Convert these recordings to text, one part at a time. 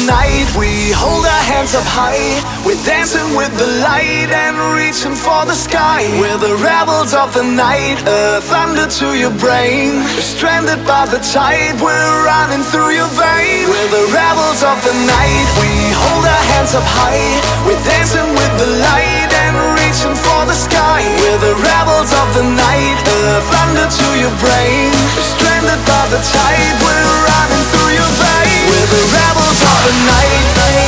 night, we hold our hands up high. We're dancing with the light and reaching for the sky. We're the rebels of the night, thunder to your brain. Stranded by the tide, we're running through your veins. We're the rebels of the night, we hold our hands up high. We're dancing with the light and reaching for the sky. We're the rebels of the night, thunder to your brain. Stranded by the tide, we're running through your veins. We're the rebels of the night.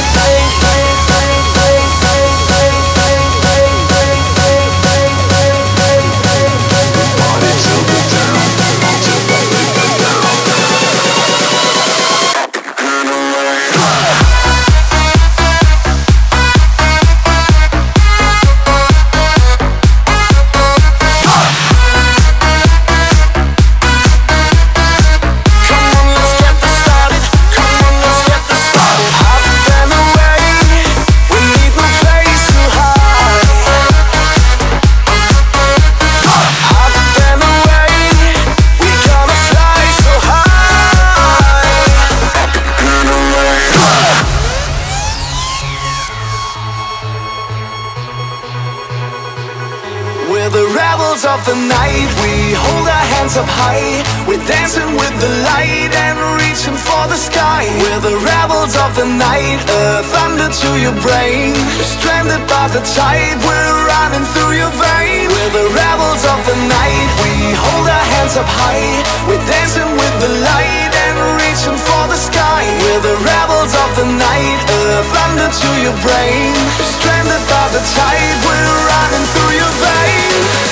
We're the rebels of the night, we hold our hands up high. We're dancing with the light and reaching for the sky. We're the rebels of the night, thunder to your brain. Stranded by the tide, we're running through your veins. We're the rebels of the night, we hold our hands up high. We're dancing with the light and reaching for the sky. We're the rebels of the night, thunder to your brain. Stranded by the tide, we're running through your veins.